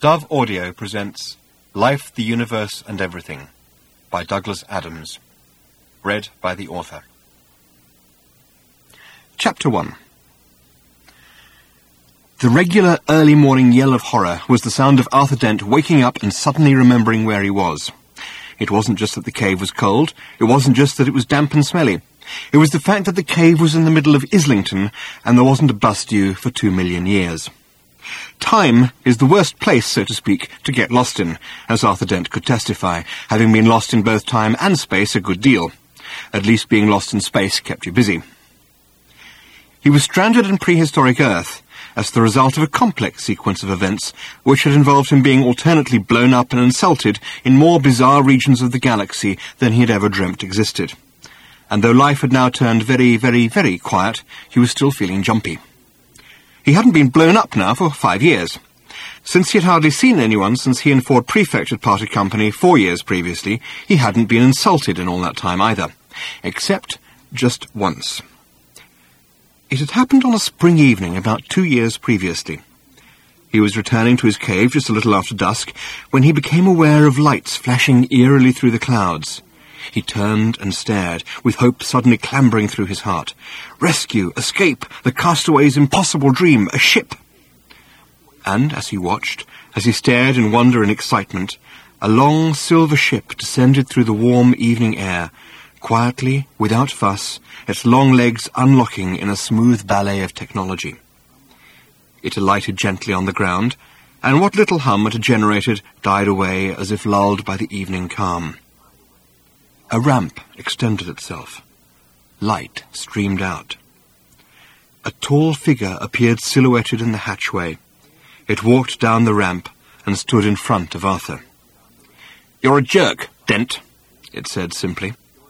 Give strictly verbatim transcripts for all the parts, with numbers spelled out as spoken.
Dove Audio presents Life, the Universe and Everything by Douglas Adams. Read by the author. Chapter one. The regular early morning yell of horror was the sound of Arthur Dent waking up and suddenly remembering where he was. It wasn't just that the cave was cold, it wasn't just that it was damp and smelly. It was the fact that the cave was in the middle of Islington and there wasn't a bus due for two million years. Time is the worst place, so to speak, to get lost in, as Arthur Dent could testify, having been lost in both time and space a good deal. At least being lost in space kept you busy. He was stranded in prehistoric Earth as the result of a complex sequence of events which had involved him being alternately blown up and insulted in more bizarre regions of the galaxy than he had ever dreamt existed. And though life had now turned very, very, very quiet, he was still feeling jumpy. He hadn't been blown up now for five years. Since he had hardly seen anyone since he and Ford Prefect had parted company four years previously, he hadn't been insulted in all that time either. Except just once. It had happened on a spring evening about two years previously. He was returning to his cave just a little after dusk when he became aware of lights flashing eerily through the clouds. He turned and stared, with hope suddenly clambering through his heart. Rescue, escape, the castaway's impossible dream, a ship! And as he watched, as he stared in wonder and excitement, a long silver ship descended through the warm evening air, quietly, without fuss, its long legs unlocking in a smooth ballet of technology. It alighted gently on the ground, and what little hum it had generated died away as if lulled by the evening calm. A ramp extended itself. Light streamed out. A tall figure appeared silhouetted in the hatchway. It walked down the ramp and stood in front of Arthur. "You're a jerk, Dent," it said simply.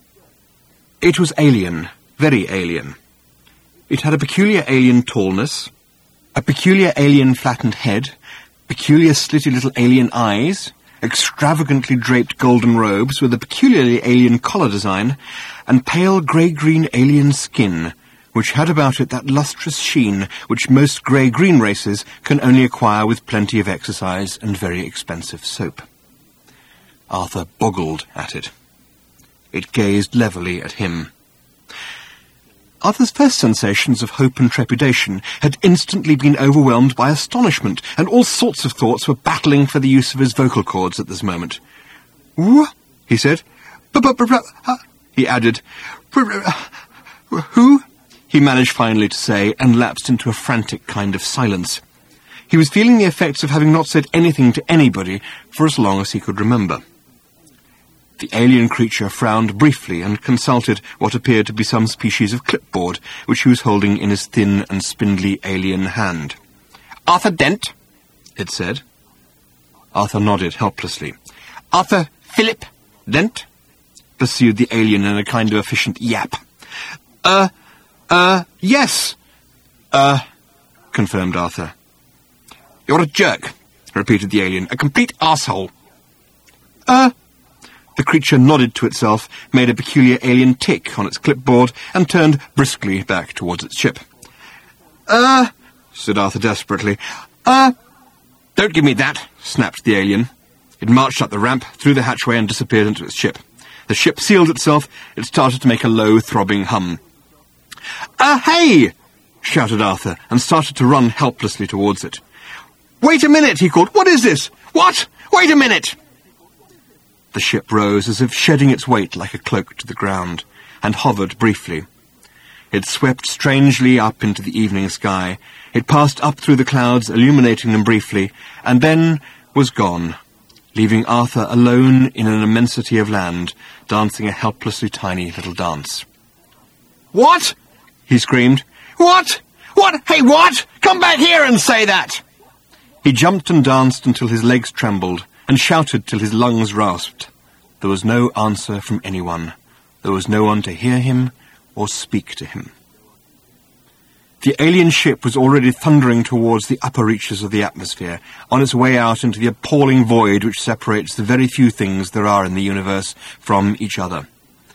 It was alien, very alien. It had a peculiar alien tallness, a peculiar alien flattened head, peculiar slitty little alien eyes, extravagantly draped golden robes with a peculiarly alien collar design, and pale grey-green alien skin, which had about it that lustrous sheen which most grey-green races can only acquire with plenty of exercise and very expensive soap. Arthur boggled at it. It gazed levelly at him. Arthur's first sensations of hope and trepidation had instantly been overwhelmed by astonishment, and all sorts of thoughts were battling for the use of his vocal cords at this moment. "Wh?" he said. "B-b-b-b-uh," he added. "Who?" he managed finally to say, and lapsed into a frantic kind of silence. He was feeling the effects of having not said anything to anybody for as long as he could remember. The alien creature frowned briefly and consulted what appeared to be some species of clipboard, which he was holding in his thin and spindly alien hand. "Arthur Dent," it said. Arthur nodded helplessly. "Arthur Philip Dent," pursued the alien in a kind of efficient yap. Uh, uh, yes. Uh, confirmed Arthur. "You're a jerk," repeated the alien. "A complete arsehole." Uh... The creature nodded to itself, made a peculiar alien tick on its clipboard, and turned briskly back towards its ship. Uh, said Arthur desperately. Uh, don't give me that, snapped the alien. It marched up the ramp, through the hatchway, and disappeared into its ship. The ship sealed itself. It started to make a low, throbbing hum. Uh, hey! Shouted Arthur, and started to run helplessly towards it. Wait a minute, he called. What is this? What? Wait a minute! The ship rose as if shedding its weight like a cloak to the ground, and hovered briefly. It swept strangely up into the evening sky. It passed up through the clouds, illuminating them briefly, and then was gone, leaving Arthur alone in an immensity of land, dancing a helplessly tiny little dance. "What?" he screamed. "What? What? Hey, what? Come back here and say that!" He jumped and danced until his legs trembled, and shouted till his lungs rasped. There was no answer from anyone. There was no one to hear him or speak to him. The alien ship was already thundering towards the upper reaches of the atmosphere, on its way out into the appalling void which separates the very few things there are in the universe from each other.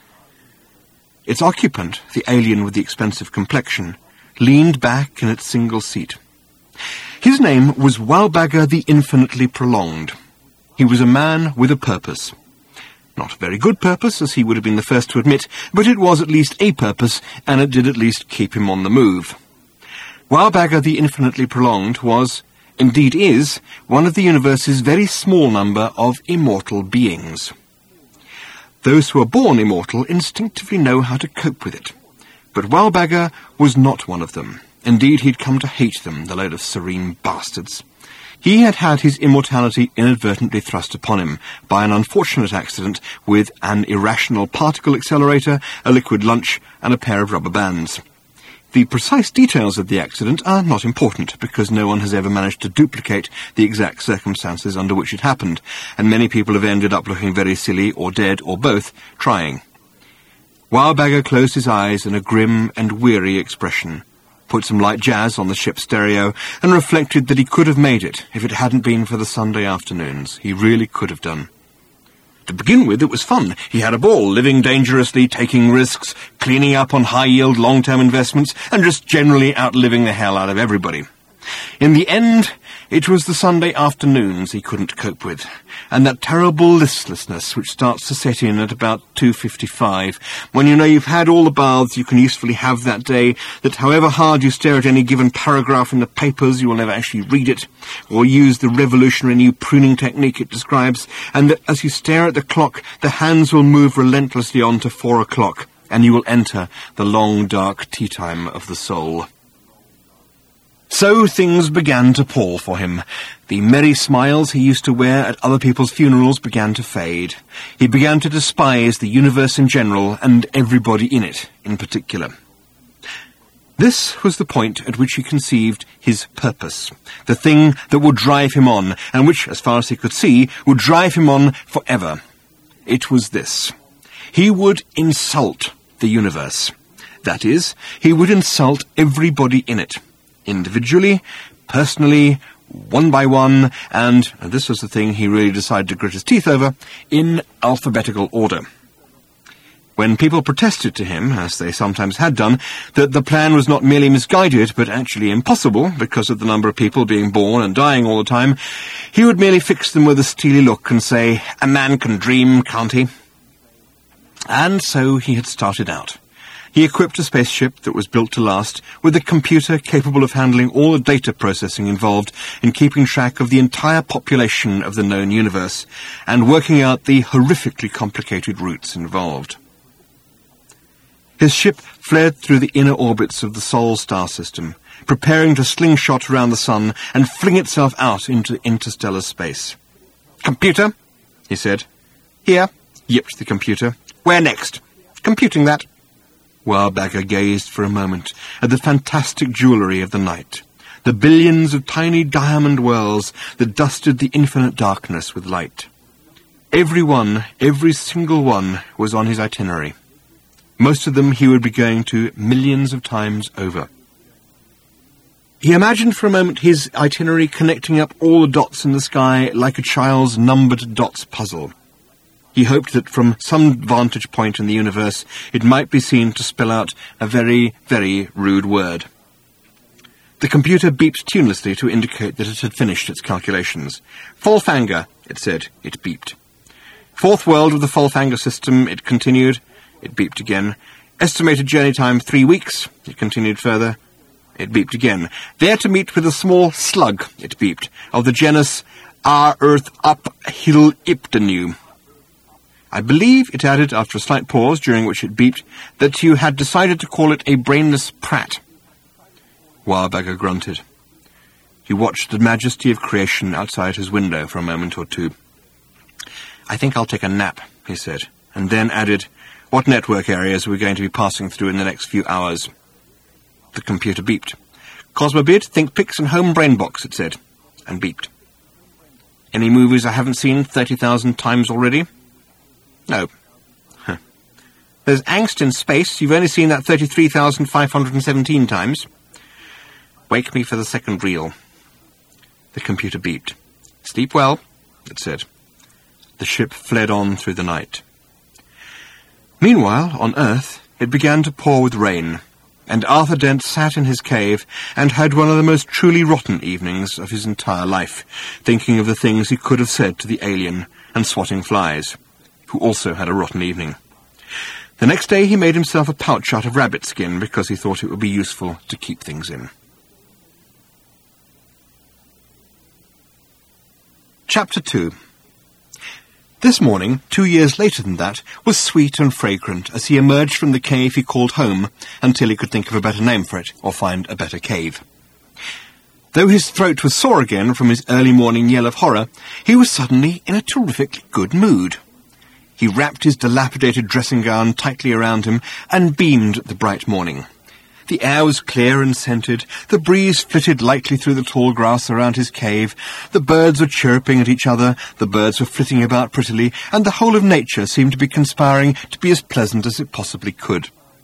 Its occupant, the alien with the expensive complexion, leaned back in its single seat. His name was Wowbagger the Infinitely Prolonged. He was a man with a purpose. Not a very good purpose, as he would have been the first to admit, but it was at least a purpose, and it did at least keep him on the move. Wowbagger the Infinitely Prolonged was, indeed is, one of the universe's very small number of immortal beings. Those who are born immortal instinctively know how to cope with it. But Wowbagger was not one of them. Indeed, he'd come to hate them, the load of serene bastards. He had had his immortality inadvertently thrust upon him by an unfortunate accident with an irrational particle accelerator, a liquid lunch, and a pair of rubber bands. The precise details of the accident are not important, because no one has ever managed to duplicate the exact circumstances under which it happened, and many people have ended up looking very silly, or dead, or both, trying. Wowbagger closed his eyes in a grim and weary expression, put some light jazz on the ship's stereo, and reflected that he could have made it if it hadn't been for the Sunday afternoons. He really could have done. To begin with, it was fun. He had a ball, living dangerously, taking risks, cleaning up on high-yield long-term investments, and just generally outliving the hell out of everybody. In the end, it was the Sunday afternoons he couldn't cope with, and that terrible listlessness which starts to set in at about two fifty-five, when you know you've had all the baths you can usefully have that day, that however hard you stare at any given paragraph in the papers, you will never actually read it, or use the revolutionary new pruning technique it describes, and that as you stare at the clock, the hands will move relentlessly on to four o'clock, and you will enter the long, dark tea time of the soul. So things began to pall for him. The merry smiles he used to wear at other people's funerals began to fade. He began to despise the universe in general, and everybody in it in particular. This was the point at which he conceived his purpose, the thing that would drive him on, and which, as far as he could see, would drive him on forever. It was this. He would insult the universe. That is, he would insult everybody in it. Individually, personally, one by one, and, and this was the thing he really decided to grit his teeth over, in alphabetical order. When people protested to him, as they sometimes had done, that the plan was not merely misguided, but actually impossible, because of the number of people being born and dying all the time, he would merely fix them with a steely look and say, "A man can dream, can't he?" And so he had started out. He equipped a spaceship that was built to last with a computer capable of handling all the data processing involved in keeping track of the entire population of the known universe and working out the horrifically complicated routes involved. His ship flared through the inner orbits of the Sol star system, preparing to slingshot around the sun and fling itself out into interstellar space. "Computer," he said. "Here," yipped the computer. "Where next?" "Computing that." Wowbagger gazed for a moment at the fantastic jewellery of the night, the billions of tiny diamond whirls that dusted the infinite darkness with light. Every one, every single one, was on his itinerary. Most of them he would be going to millions of times over. He imagined for a moment his itinerary connecting up all the dots in the sky like a child's numbered dots puzzle. He hoped that from some vantage point in the universe it might be seen to spell out a very, very rude word. The computer beeped tunelessly to indicate that it had finished its calculations. "Folfanger," it said. It beeped. "Fourth world of the Folfanger system," it continued. It beeped again. "Estimated journey time three weeks," it continued further. It beeped again. "There to meet with a small slug," it beeped, "of the genus Our Earth Up Hill Iptenu. I believe," it added after a slight pause, during which it beeped, "that you had decided to call it a brainless prat." Wowbagger grunted. He watched the majesty of creation outside his window for a moment or two. "I think I'll take a nap," he said, and then added, "What network areas are we going to be passing through in the next few hours?" The computer beeped. "Cosmobid, ThinkPix, and Home Brainbox," it said, and beeped. "Any movies I haven't seen thirty thousand times already?" "No." Huh. "There's Angst in Space. You've only seen that thirty-three thousand five hundred seventeen times." "Wake me for the second reel." The computer beeped. "Sleep well," it said. The ship fled on through the night. Meanwhile, on Earth, it began to pour with rain. and Arthur Dent sat in his cave and had one of the most truly rotten evenings of his entire life, thinking of the things he could have said to the alien and swatting flies, who also had a rotten evening. The next day he made himself a pouch out of rabbit skin because he thought it would be useful to keep things in. Chapter two. This morning, two years later than that, was sweet and fragrant as he emerged from the cave he called home until he could think of a better name for it or find a better cave. Though his throat was sore again from his early morning yell of horror, he was suddenly in a terrifically good mood. He wrapped his dilapidated dressing gown tightly around him and beamed at the bright morning. The air was clear and scented, the breeze flitted lightly through the tall grass around his cave, the birds were chirping at each other, the birds were flitting about prettily, and the whole of nature seemed to be conspiring to be as pleasant as it possibly could.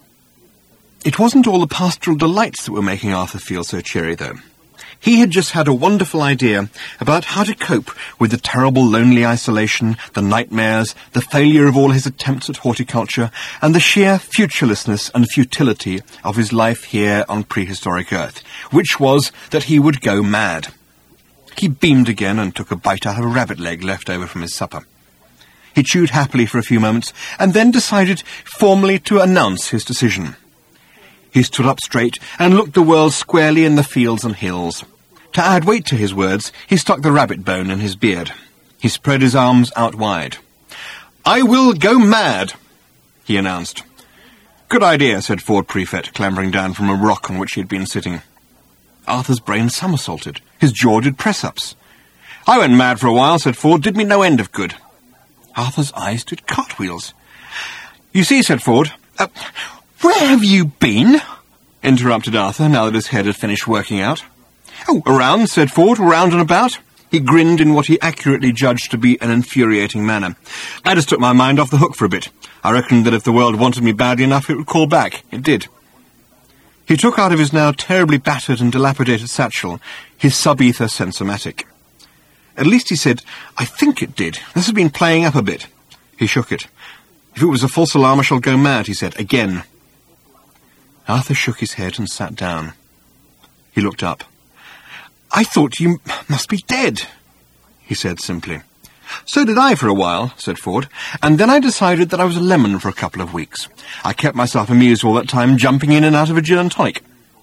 It wasn't all the pastoral delights that were making Arthur feel so cheery, though. He had just had a wonderful idea about how to cope with the terrible lonely isolation, the nightmares, the failure of all his attempts at horticulture, and the sheer futurelessness and futility of his life here on prehistoric Earth, which was that he would go mad. He beamed again and took a bite out of a rabbit leg left over from his supper. He chewed happily for a few moments, and then decided formally to announce his decision. He stood up straight and looked the world squarely in the fields and hills. To add weight to his words, he stuck the rabbit bone in his beard. He spread his arms out wide. "I will go mad," he announced. "Good idea," said Ford Prefect, clambering down from a rock on which he had been sitting. Arthur's brain somersaulted. His jaw did press-ups. "I went mad for a while," said Ford. "Did me no end of good." Arthur's eyes did cartwheels. "You see," said Ford, uh, "Where have you been?" interrupted Arthur, now that his head had finished working out. "Oh, around," said Ford, "around and about." He grinned in what he accurately judged to be an infuriating manner. "I just took my mind off the hook for a bit. I reckoned that if the world wanted me badly enough, it would call back. It did." He took out of his now terribly battered and dilapidated satchel his sub-ether sensomatic. "At least," he said, "I think it did. This has been playing up a bit." He shook it. "If it was a false alarm, I shall go mad," he said, "again." Arthur shook his head and sat down. He looked up. "I thought you must be dead," he said simply. "So did I for a while," said Ford, "and then I decided that I was a lemon for a couple of weeks. I kept myself amused all that time, jumping in and out of a gin and tonic."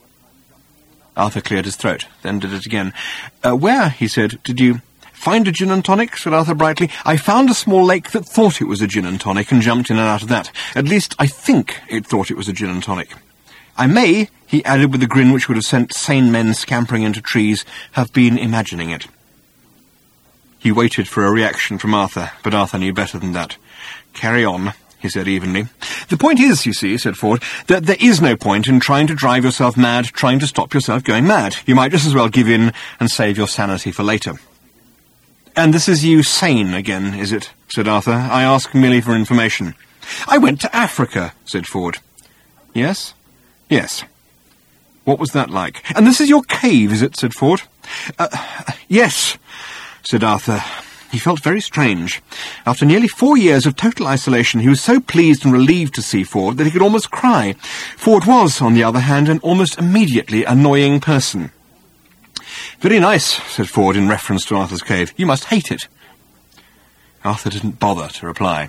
Arthur cleared his throat, then did it again. Uh, where, he said, "did you find a gin and tonic?" said Arthur brightly. "I found a small lake that thought it was a gin and tonic and jumped in and out of that. At least, I think it thought it was a gin and tonic. I may," he added with a grin which would have sent sane men scampering into trees, "have been imagining it." He waited for a reaction from Arthur, but Arthur knew better than that. "Carry on," he said evenly. "The point is, you see," said Ford, "that there is no point in trying to drive yourself mad, trying to stop yourself going mad. You might just as well give in and save your sanity for later." "And this is you sane again, is it?" said Arthur. "I ask merely for information." "I went to Africa," said Ford. "Yes?" "Yes." "What was that like?" "And this is your cave, is it?" said Ford. Uh, yes," said Arthur. He felt very strange. After nearly four years of total isolation, he was so pleased and relieved to see Ford that he could almost cry. Ford was, on the other hand, an almost immediately annoying person. "Very nice," said Ford in reference to Arthur's cave. "You must hate it." Arthur didn't bother to reply.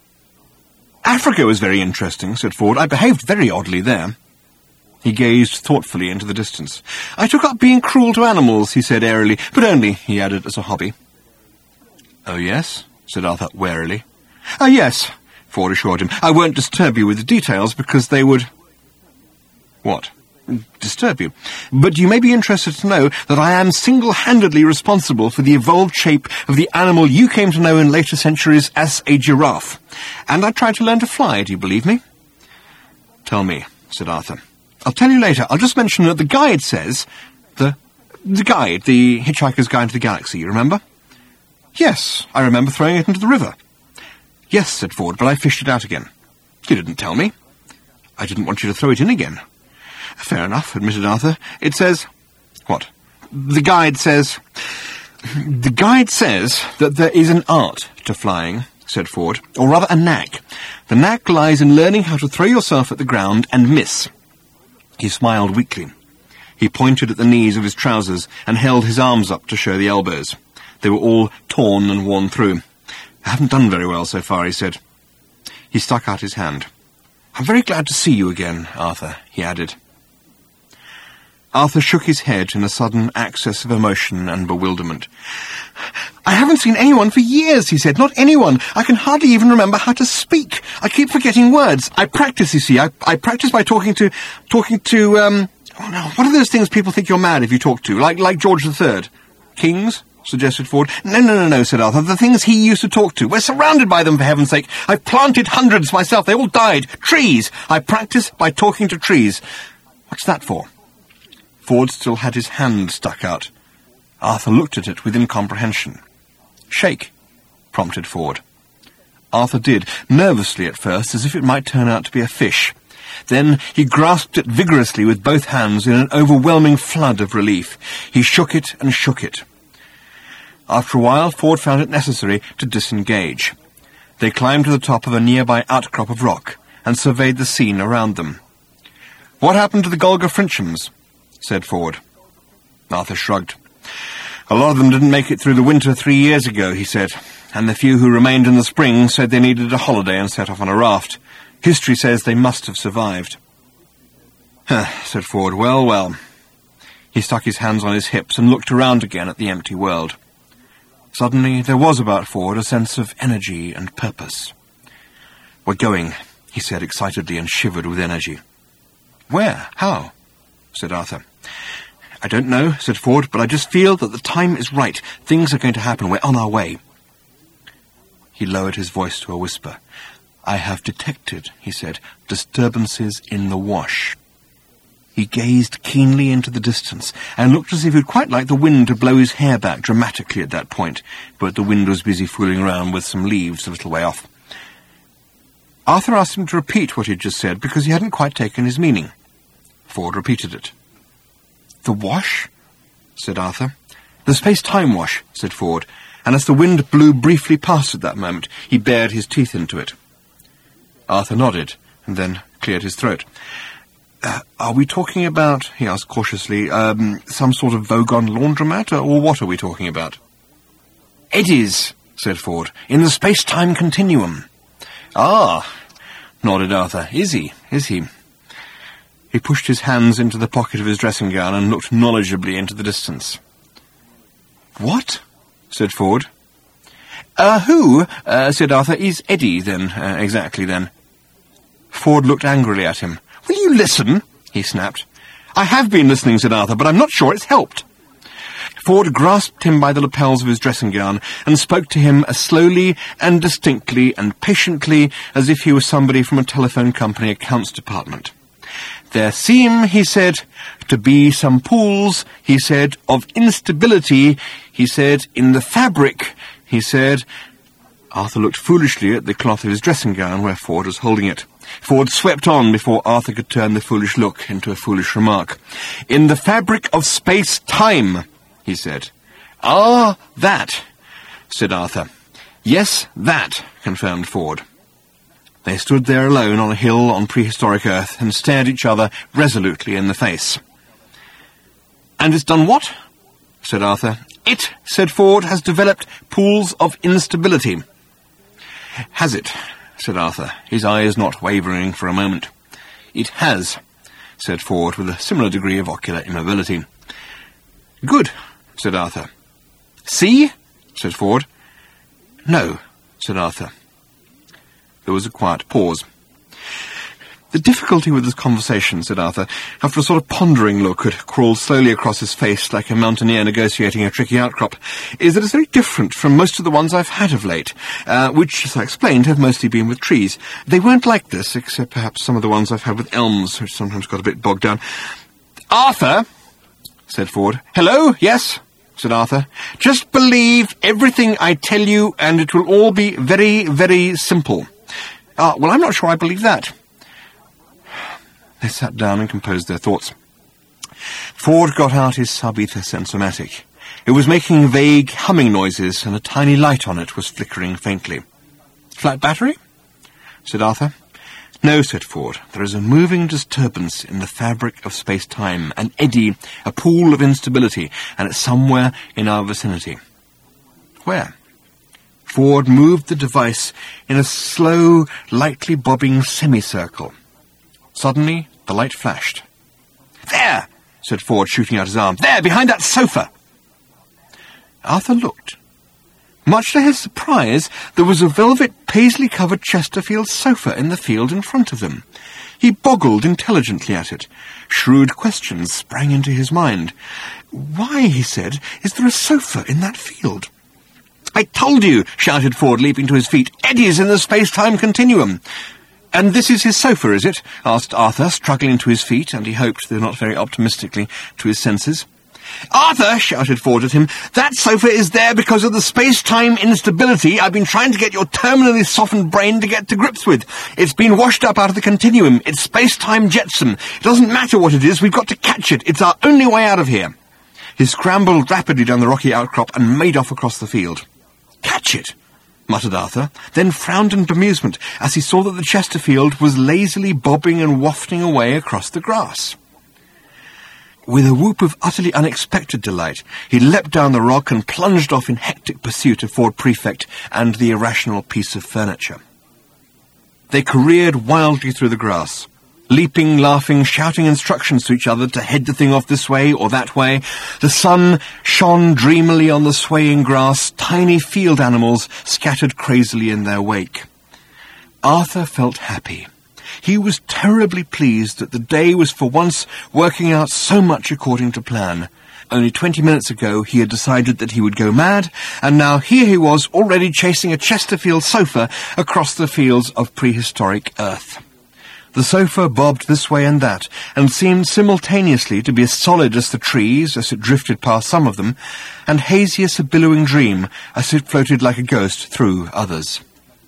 "Africa was very interesting," said Ford. "I behaved very oddly there." He gazed thoughtfully into the distance. "I took up being cruel to animals," he said airily, "but only," he added, "as a hobby." "Oh, yes?" said Arthur warily. "Oh, yes," Ford assured him. "I won't disturb you with the details, because they would—" "What?" "Disturb you. But you may be interested to know that I am single-handedly responsible for the evolved shape of the animal you came to know in later centuries as a giraffe. And I tried to learn to fly, do you believe me?" "Tell me," said Arthur. "I'll tell you later. I'll just mention that the guide says—" The... the guide, the Hitchhiker's Guide to the Galaxy, you remember?" "Yes, I remember throwing it into the river." "Yes," said Ford, "but I fished it out again." "You didn't tell me." "I didn't want you to throw it in again." "Fair enough," admitted Arthur. "It says—" "What?" "The guide says—" "The guide says that there is an art to flying," said Ford, "or rather a knack. The knack lies in learning how to throw yourself at the ground and miss." He smiled weakly. He pointed at the knees of his trousers and held his arms up to show the elbows. They were all torn and worn through. "I haven't done very well so far," he said. He stuck out his hand. "I'm very glad to see you again, Arthur," he added. Arthur shook his head in a sudden access of emotion and bewilderment. "I haven't seen anyone for years," he said. "Not anyone. I can hardly even remember how to speak. I keep forgetting words. I practice, you see. I, I practice by talking to... talking to, um... oh, no, what are those things people think you're mad if you talk to? Like, like George the Third? Kings?" suggested Ford. "No, no, no, no," said Arthur. "The things he used to talk to. We're surrounded by them, for heaven's sake. I've planted hundreds myself. They all died. Trees. I practice by talking to trees." "What's that for?" Ford still had his hand stuck out. Arthur looked at it with incomprehension. "Shake," prompted Ford. Arthur did, nervously at first, as if it might turn out to be a fish. Then he grasped it vigorously with both hands in an overwhelming flood of relief. He shook it and shook it. After a while, Ford found it necessary to disengage. They climbed to the top of a nearby outcrop of rock and surveyed the scene around them. "What happened to the Golga Frinchams?" said Ford. Arthur shrugged. "A lot of them didn't make it through the winter three years ago," he said, "and the few who remained in the spring said they needed a holiday and set off on a raft. History says they must have survived." "Huh," said Ford. "Well, well." He stuck his hands on his hips and looked around again at the empty world. Suddenly there was about Ford a sense of energy and purpose. "We're going," he said excitedly, and shivered with energy. "Where? How?" said Arthur. "I don't know," said Ford, "but I just feel that the time is right. Things are going to happen. We're on our way." He lowered his voice to a whisper. "I have detected," he said, "disturbances in the wash." He gazed keenly into the distance, and looked as if he'd quite like the wind to blow his hair back dramatically at that point, but the wind was busy fooling around with some leaves a little way off. Arthur asked him to repeat what he'd just said, because he hadn't quite taken his meaning. Ford repeated it. "The wash?" said Arthur. "The space-time wash," said Ford, and as the wind blew briefly past at that moment, he bared his teeth into it. Arthur nodded, and then cleared his throat. Uh, are we talking about, he asked cautiously, um, some sort of Vogon laundromat, or what are we talking about? "Eddies," said Ford, "in the space-time continuum." "Ah," nodded Arthur. "Is he? Is he?" He pushed his hands into the pocket of his dressing gown and looked knowledgeably into the distance. "What?" said Ford. Uh, who, uh, said Arthur, "is Eddie, then, uh, exactly, then?" Ford looked angrily at him. "Will you listen?" he snapped. "I have been listening," said Arthur, "but I'm not sure it's helped." Ford grasped him by the lapels of his dressing gown and spoke to him as slowly and distinctly and patiently as if he was somebody from a telephone company accounts department. "There seem," he said, "to be some pools," he said, "of instability," he said, "in the fabric," he said. Arthur looked foolishly at the cloth of his dressing gown where Ford was holding it. Ford swept on before Arthur could turn the foolish look into a foolish remark. "In the fabric of space-time," he said. "Ah, that," said Arthur. "Yes, that," confirmed Ford. They stood there alone on a hill on prehistoric Earth and stared each other resolutely in the face. "And it's done what?" said Arthur. "It," said Ford, "has developed pools of instability." "Has it?" said Arthur, his eyes not wavering for a moment. "It has," said Ford, with a similar degree of ocular immobility. "Good," said Arthur. "See?" said Ford. "No," said Arthur. There was a quiet pause. "The difficulty with this conversation," said Arthur, after a sort of pondering look had crawled slowly across his face like a mountaineer negotiating a tricky outcrop, "is that it's very different from most of the ones I've had of late, uh, which, as I explained, have mostly been with trees. They weren't like this, except perhaps some of the ones I've had with elms, which sometimes got a bit bogged down." "Arthur," said Ford. "Hello? Yes?" said Arthur. "Just believe everything I tell you, and it will all be very, very simple." "Ah, well, I'm not sure I believe that." They sat down and composed their thoughts. Ford got out his sub-ether sensomatic. It was making vague humming noises, and a tiny light on it was flickering faintly. "Flat battery?" said Arthur. "No," said Ford. "There is a moving disturbance in the fabric of space-time, an eddy, a pool of instability, and it's somewhere in our vicinity." "Where?" Ford moved the device in a slow, lightly bobbing semicircle. Suddenly, the light flashed. "There!" said Ford, shooting out his arm. "There, behind that sofa!" Arthur looked. Much to his surprise, there was a velvet paisley-covered Chesterfield sofa in the field in front of them. He boggled intelligently at it. Shrewd questions sprang into his mind. "Why," he said, "is there a sofa in that field?" "I told you," shouted Ford, leaping to his feet. "Eddies in the space-time continuum." "And this is his sofa, is it?" asked Arthur, struggling to his feet, and he hoped, though not very optimistically, to his senses. "Arthur," shouted Ford at him, "that sofa is there because of the space-time instability I've been trying to get your terminally softened brain to get to grips with. It's been washed up out of the continuum. It's space-time jetsam. It doesn't matter what it is. We've got to catch it. It's our only way out of here." He scrambled rapidly down the rocky outcrop and made off across the field. "Catch it," muttered Arthur, then frowned in bemusement as he saw that the Chesterfield was lazily bobbing and wafting away across the grass. With a whoop of utterly unexpected delight, he leapt down the rock and plunged off in hectic pursuit of Ford Prefect and the irrational piece of furniture. They careered wildly through the grass, leaping, laughing, shouting instructions to each other to head the thing off this way or that way. The sun shone dreamily on the swaying grass, tiny field animals scattered crazily in their wake. Arthur felt happy. He was terribly pleased that the day was for once working out so much according to plan. Only twenty minutes ago he had decided that he would go mad, and now here he was already chasing a Chesterfield sofa across the fields of prehistoric Earth. The sofa bobbed this way and that, and seemed simultaneously to be as solid as the trees as it drifted past some of them, and hazy as a billowing dream as it floated like a ghost through others.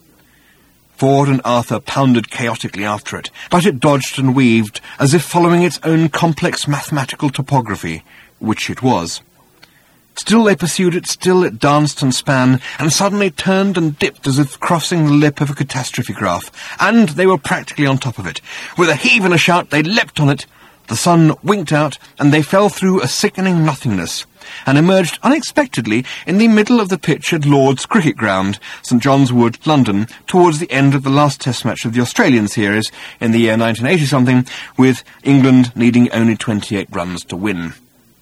Ford and Arthur pounded chaotically after it, but it dodged and weaved, as if following its own complex mathematical topography, which it was. Still they pursued it, still it danced and span, and suddenly turned and dipped as if crossing the lip of a catastrophe graph, and they were practically on top of it. With a heave and a shout they leapt on it. The sun winked out, and they fell through a sickening nothingness, and emerged unexpectedly in the middle of the pitch at Lord's Cricket Ground, St John's Wood, London, towards the end of the last Test match of the Australian series in the year nineteen eighty something, with England needing only twenty-eight runs to win.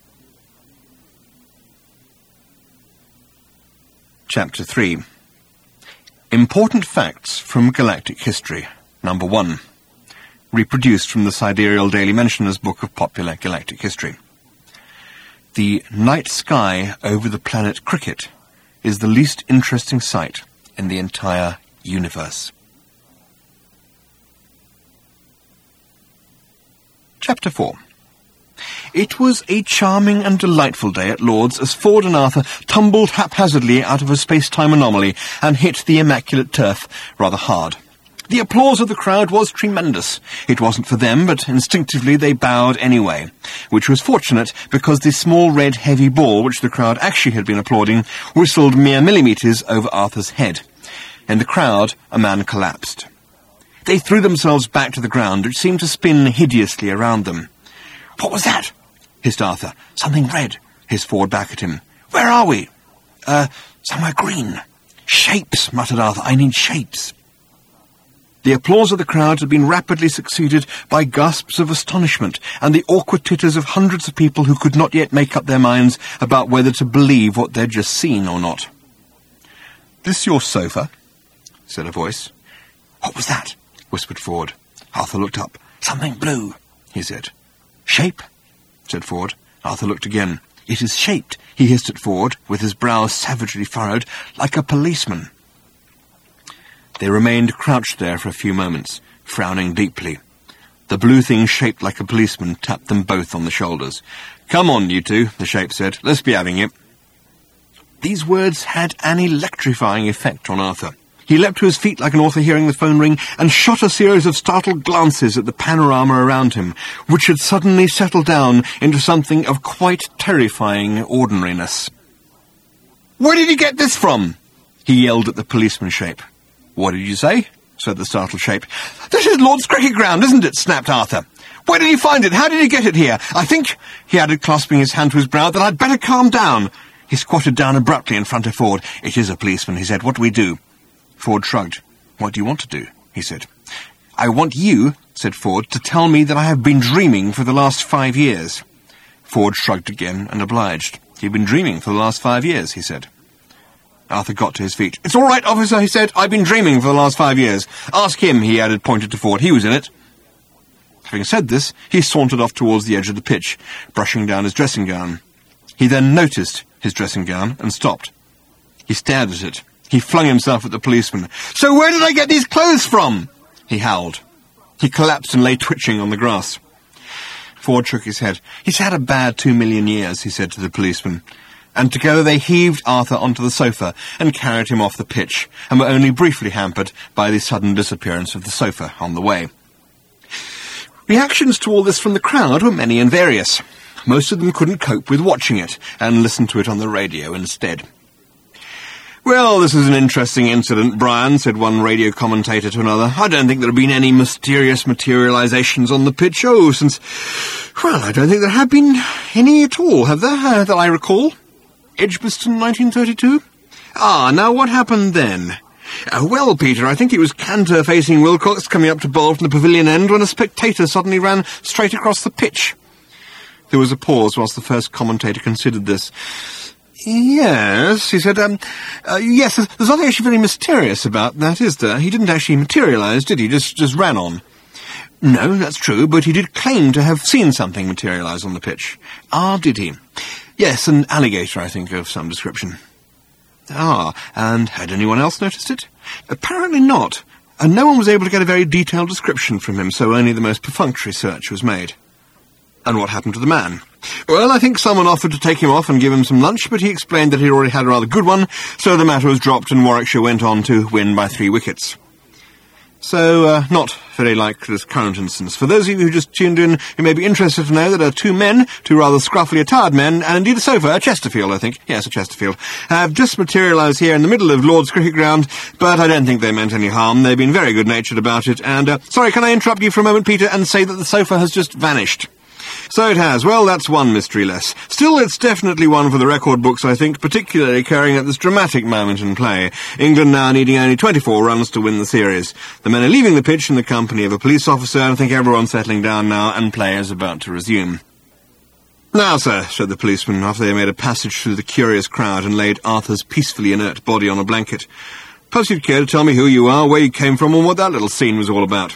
Chapter three. Important Facts from Galactic History. Number one. Reproduced from the Sidereal Daily Mentioner's Book of Popular Galactic History. The night sky over the planet Cricket is the least interesting sight in the entire universe. Chapter four. It was a charming and delightful day at Lord's as Ford and Arthur tumbled haphazardly out of a space-time anomaly and hit the immaculate turf rather hard. The applause of the crowd was tremendous. It wasn't for them, but instinctively they bowed anyway, which was fortunate because the small red heavy ball which the crowd actually had been applauding whistled mere millimetres over Arthur's head. In the crowd, a man collapsed. They threw themselves back to the ground, which seemed to spin hideously around them. "What was that?" hissed Arthur. "Something red," hissed Ford back at him. "Where are we?" Uh, somewhere green." "Shapes," muttered Arthur. "I need shapes." The applause of the crowd had been rapidly succeeded by gasps of astonishment and the awkward titters of hundreds of people who could not yet make up their minds about whether to believe what they'd just seen or not. "This your sofa?" said a voice. "What was that?" whispered Ford. Arthur looked up. "Something blue," he said. "Shape?" said Ford. Arthur looked again. "It is shaped," he hissed at Ford, with his brow savagely furrowed, "like a policeman." They remained crouched there for a few moments, frowning deeply. The blue thing shaped like a policeman tapped them both on the shoulders. "Come on, you two," the shape said. "Let's be having it." These words had an electrifying effect on Arthur. He leapt to his feet like an author hearing the phone ring and shot a series of startled glances at the panorama around him, which had suddenly settled down into something of quite terrifying ordinariness. "Where did you get this from?" he yelled at the policeman shape. "What did you say?" said the startled shape. "This is Lord's cricket ground, isn't it?" snapped Arthur. "Where did you find it? How did you get it here? I think," he added, clasping his hand to his brow, "that I'd better calm down." He squatted down abruptly in front of Ford. "It is a policeman," he said. "What do we do?" Ford shrugged. "What do you want to do?" he said. "I want you," said Ford, "to tell me that I have been dreaming for the last five years." Ford shrugged again and obliged. "You've been dreaming for the last five years, he said. Arthur got to his feet. "It's all right, officer," he said. "I've been dreaming for the last five years. Ask him," he added, pointed to Ford. "He was in it." Having said this, he sauntered off towards the edge of the pitch, brushing down his dressing gown. He then noticed his dressing gown and stopped. He stared at it. He flung himself at the policeman. "So where did I get these clothes from?" he howled. He collapsed and lay twitching on the grass. Ford shook his head. "He's had a bad two million years," he said to the policeman. And together they heaved Arthur onto the sofa and carried him off the pitch, and were only briefly hampered by the sudden disappearance of the sofa on the way. Reactions to all this from the crowd were many and various. Most of them couldn't cope with watching it, and listened to it on the radio instead. "Well, this is an interesting incident, Brian," said one radio commentator to another. "I don't think there have been any mysterious materializations on the pitch, oh, since... Well, I don't think there have been any at all, have there, uh, that I recall? Edgbaston, nineteen thirty-two? Ah, now what happened then?" Uh, well, Peter, I think it was Cantor facing Wilcox coming up to bowl from the pavilion end when a spectator suddenly ran straight across the pitch." There was a pause whilst the first commentator considered this. "Yes," he said, um, uh, yes, there's nothing actually very mysterious about that, is there? He didn't actually materialise, did he? Just, just ran on." "No, that's true, but he did claim to have seen something materialise on the pitch." "Ah, did he?" "Yes, an alligator, I think, of some description." "Ah, and had anyone else noticed it?" "Apparently not, and no one was able to get a very detailed description from him, so only the most perfunctory search was made." "And what happened to the man?" "Well, I think someone offered to take him off and give him some lunch, but he explained that he already had a rather good one, so the matter was dropped and Warwickshire went on to win by three wickets." So, uh, not very like this current instance. For those of you who just tuned in, you may be interested to know that uh, two men, two rather scruffily attired men, and indeed a sofa, a Chesterfield, I think, yes, a Chesterfield, have just materialised here in the middle of Lord's cricket ground, but I don't think they meant any harm. They've been very good-natured about it, and, uh, sorry, can I interrupt you for a moment, Peter, and say that the sofa has just vanished? So it has. Well, that's one mystery less. Still, it's definitely one for the record books, I think, particularly carrying at this dramatic moment in play. England now needing only twenty-four runs to win the series. The men are leaving the pitch in the company of a police officer, and I think everyone's settling down now, and play is about to resume. "Now, sir," said the policeman, after they made a passage through the curious crowd and laid Arthur's peacefully inert body on a blanket. "Perhaps you'd care to tell me who you are, where you came from, and what that little scene was all about."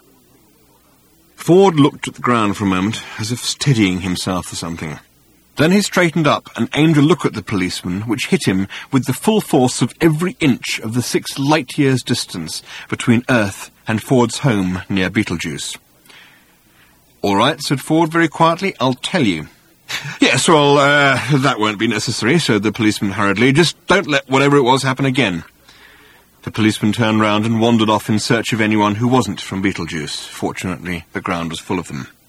Ford looked at the ground for a moment, as if steadying himself for something. Then he straightened up and aimed a look at the policeman, which hit him with the full force of every inch of the six light-years distance between Earth and Ford's home near Beetlejuice. "All right," said Ford very quietly, "I'll tell you." "Yes, well, uh, that won't be necessary," said the policeman hurriedly. "Just don't let whatever it was happen again." The policeman turned round and wandered off in search of anyone who wasn't from Beetlejuice. Fortunately, the ground was full of them.